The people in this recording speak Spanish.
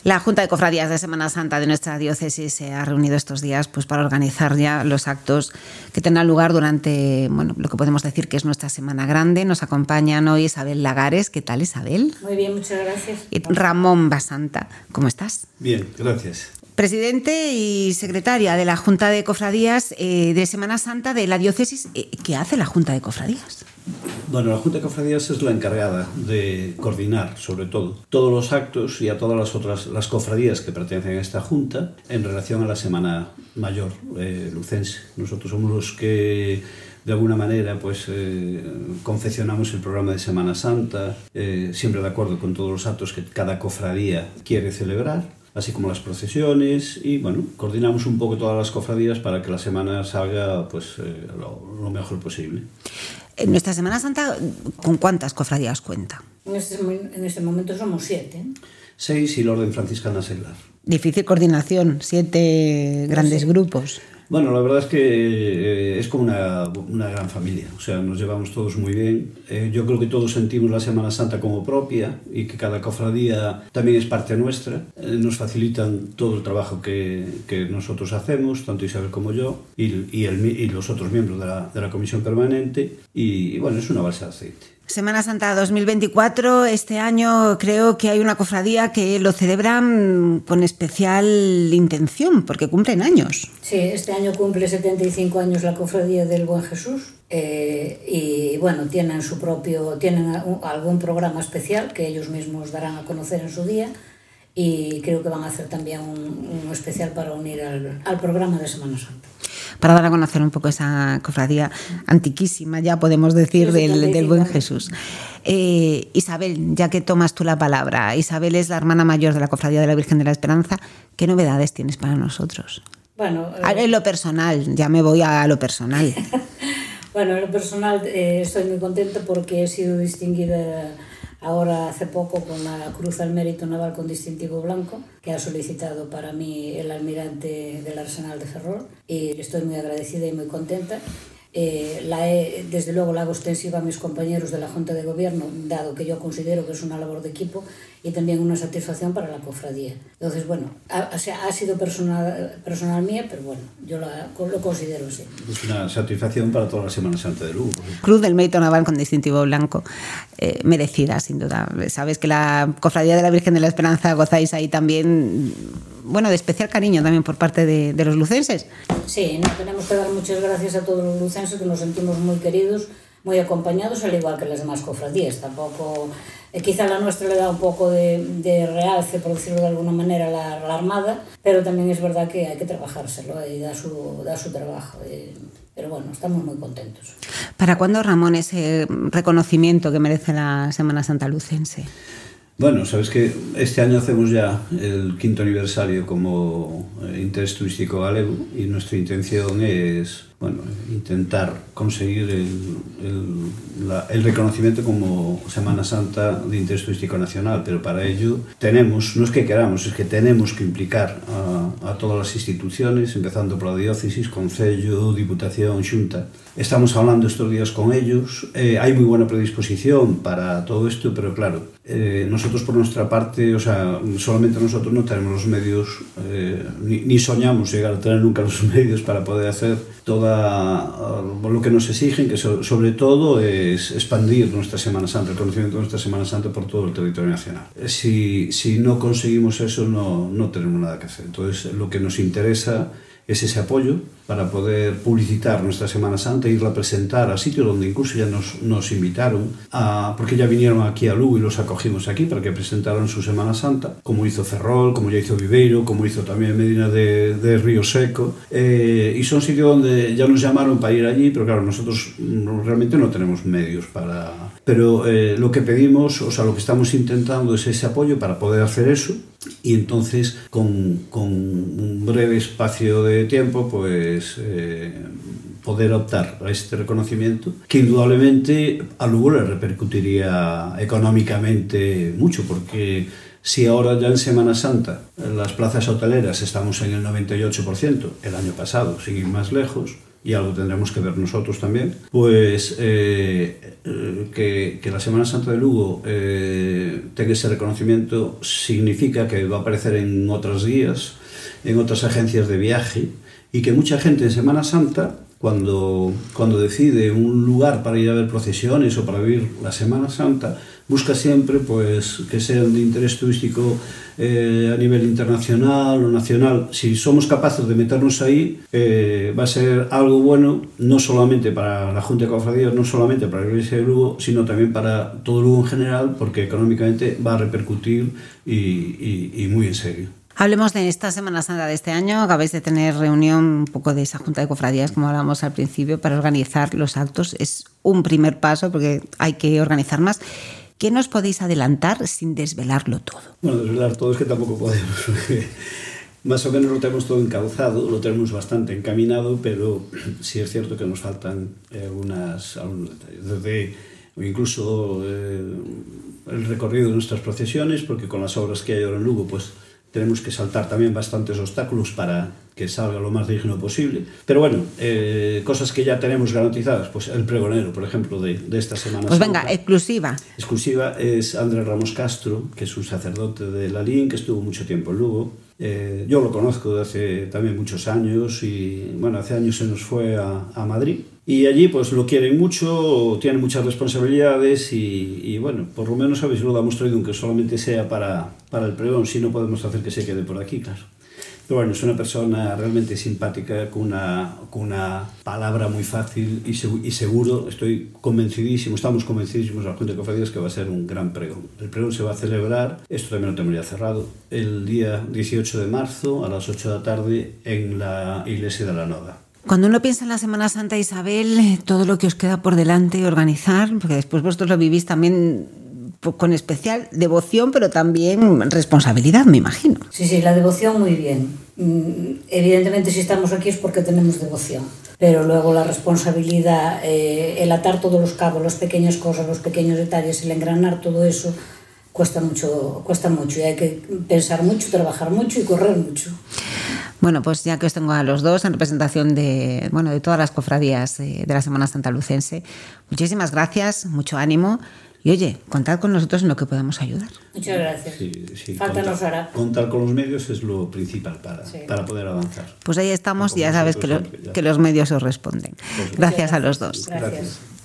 La Junta de Cofradías de Semana Santa de nuestra diócesis se ha reunido estos días pues, para organizar ya los actos que tendrán lugar durante lo que podemos decir que es nuestra Semana Grande. Nos acompañan hoy Isabel Lagares. ¿Qué tal, Isabel? Muy bien, muchas gracias. Y Ramón Basanta. ¿Cómo estás? Bien, gracias. Presidente y secretaria de la Junta de Cofradías de Semana Santa de la diócesis. ¿Qué hace la Junta de Cofradías? Bueno, la Junta de Cofradías es la encargada de coordinar, sobre todo, todos los actos y a todas las cofradías que pertenecen a esta Junta en relación a la Semana Mayor lucense. Nosotros somos los que, de alguna manera, confeccionamos el programa de Semana Santa, siempre de acuerdo con todos los actos que cada cofradía quiere celebrar, así como las procesiones, y coordinamos un poco todas las cofradías para que la semana salga lo mejor posible. En nuestra Semana Santa, ¿con cuántas cofradías cuenta? En este momento somos 7. 6 y la Orden Franciscana Seglar. Difícil coordinación, 7 grandes grupos. Bueno, la verdad es que es como una gran familia, o sea, nos llevamos todos muy bien. Yo creo que todos sentimos la Semana Santa como propia y que cada cofradía también es parte nuestra. Nos facilitan todo el trabajo que nosotros hacemos, tanto Isabel como yo, y los otros miembros de la comisión permanente, y es una balsa de aceite. Semana Santa 2024, este año creo que hay una cofradía que lo celebran con especial intención, porque cumplen años. Sí, este año cumple 75 años la cofradía del Buen Jesús y tienen algún programa especial que ellos mismos darán a conocer en su día, y creo que van a hacer también un especial para unir al programa de Semana Santa. Para dar a conocer un poco esa cofradía antiquísima, ya podemos decir, del Buen Jesús. Isabel, ya que tomas tú la palabra, Isabel es la hermana mayor de la Cofradía de la Virgen de la Esperanza. ¿Qué novedades tienes para nosotros? En lo personal, ya me voy a lo personal. En lo personal estoy muy contenta porque he sido distinguida ahora hace poco con la Cruz al Mérito Naval con distintivo blanco, que ha solicitado para mí el almirante del Arsenal de Ferrol, y estoy muy agradecida y muy contenta. Desde luego la hago extensiva a mis compañeros de la Junta de Gobierno, dado que yo considero que es una labor de equipo y también una satisfacción para la cofradía. Entonces, ha sido personal mía, pero yo lo considero así. Es una satisfacción para toda la Semana Santa de Lugo. Cruz del Mérito Naval con distintivo blanco, merecida, sin duda. Sabes que la Cofradía de la Virgen de la Esperanza gozáis ahí también, de especial cariño también por parte de los lucenses. Sí, tenemos que dar muchas gracias a todos los lucenses, que nos sentimos muy queridos, muy acompañados, al igual que las demás cofradías. Tampoco, quizá la nuestra le da un poco de realce, por decirlo de alguna manera, la Armada, pero también es verdad que hay que trabajárselo y da su trabajo. Pero estamos muy contentos. ¿Para cuándo, Ramón, ese reconocimiento que merece la Semana Santa lucense? Sabes que este año hacemos ya el 5º aniversario como interés turístico galego, y nuestra intención es intentar conseguir el reconocimiento como Semana Santa de interés turístico nacional, pero para ello no es que queramos, es que tenemos que implicar a todas las instituciones, empezando por la diócesis, concello, diputación, xunta. Estamos hablando estos días con ellos, hay muy buena predisposición para todo esto, pero claro, nosotros por nuestra parte, solamente nosotros no tenemos los medios, ni soñamos llegar a tener nunca los medios para poder hacer todo lo que nos exigen, que sobre todo es expandir nuestra Semana Santa, el conocimiento de nuestra Semana Santa por todo el territorio nacional. Si no conseguimos eso, no tenemos nada que hacer. Entonces, lo que nos interesa es ese apoyo para poder publicitar nuestra Semana Santa e irla a presentar a sitios donde incluso ya nos invitaron, porque ya vinieron aquí a Lugo y los acogimos aquí para que presentaran su Semana Santa, como hizo Ferrol, como ya hizo Viveiro, como hizo también Medina de Río Seco, y son sitios donde ya nos llamaron para ir allí, pero claro, nosotros realmente no tenemos medios para... Pero lo que pedimos, lo que estamos intentando es ese apoyo para poder hacer eso, y entonces con un breve espacio de tiempo poder optar a este reconocimiento, que indudablemente a Lugo le repercutiría económicamente mucho, porque si ahora ya en Semana Santa las plazas hoteleras estamos en el 98%, el año pasado, sin ir más lejos, y algo tendremos que ver nosotros también, pues que la Semana Santa de Lugo tenga ese reconocimiento significa que va a aparecer en otras guías, en otras agencias de viaje, y que mucha gente en Semana Santa, cuando decide un lugar para ir a ver procesiones o para vivir la Semana Santa, busca siempre pues que sean de interés turístico a nivel internacional o nacional. Si somos capaces de meternos ahí, va a ser algo bueno, no solamente para la Junta de Cofradías, no solamente para la Iglesia de Lugo, sino también para todo Lugo en general, porque económicamente va a repercutir y muy en serio. Hablemos de esta Semana Santa de este año. Acabáis de tener reunión un poco de esa Junta de Cofradías, como hablábamos al principio, para organizar los actos. Es un primer paso porque hay que organizar más. ¿Qué nos podéis adelantar sin desvelarlo todo? Bueno, desvelar todo es que tampoco podemos. Más o menos lo tenemos todo encauzado, lo tenemos bastante encaminado, pero sí es cierto que nos faltan algunos detalles. Desde incluso el recorrido de nuestras procesiones, porque con las obras que hay ahora en Lugo, pues tenemos que saltar también bastantes obstáculos para que salga lo más digno posible. Pero bueno, cosas que ya tenemos garantizadas, pues el pregonero, por ejemplo, de esta Semana Pues Santa. venga, exclusiva. Exclusiva es Andrés Ramos Castro, que es un sacerdote de Lalín, que estuvo mucho tiempo en Lugo. Yo lo conozco de hace también muchos años y bueno, hace años se nos fue a Madrid. Y allí pues lo quieren mucho, tiene muchas responsabilidades y bueno, por lo menos a ver si lo damos traído, aunque solamente sea para el pregón, si no podemos hacer que se quede por aquí, claro. Pero bueno, es una persona realmente simpática, con una palabra muy fácil y seguro, estoy convencidísimo, estamos convencidísimos a la Junta de Cofradías que va a ser un gran pregón. El pregón se va a celebrar, esto también lo tenemos ya cerrado, el día 18 de marzo a las 8 de la tarde en la Iglesia de la Noda. Cuando uno piensa en la Semana Santa, Isabel, todo lo que os queda por delante organizar, porque después vosotros lo vivís también con especial devoción, pero también responsabilidad, me imagino. Sí, la devoción muy bien. Evidentemente, si estamos aquí es porque tenemos devoción, pero luego la responsabilidad, el atar todos los cabos, las pequeñas cosas, los pequeños detalles, el engranar todo eso, cuesta mucho y hay que pensar mucho, trabajar mucho y correr mucho. Bueno, pues ya que os tengo a los dos en representación de todas las cofradías de la Semana Santa lucense, muchísimas gracias, mucho ánimo. Y oye, contad con nosotros en lo que podamos ayudar. Muchas gracias. Sí, Fáltanos ahora. Contar con los medios es lo principal para poder avanzar. Pues ahí estamos y ya sabes que los medios os responden. Gracias a los dos. Gracias.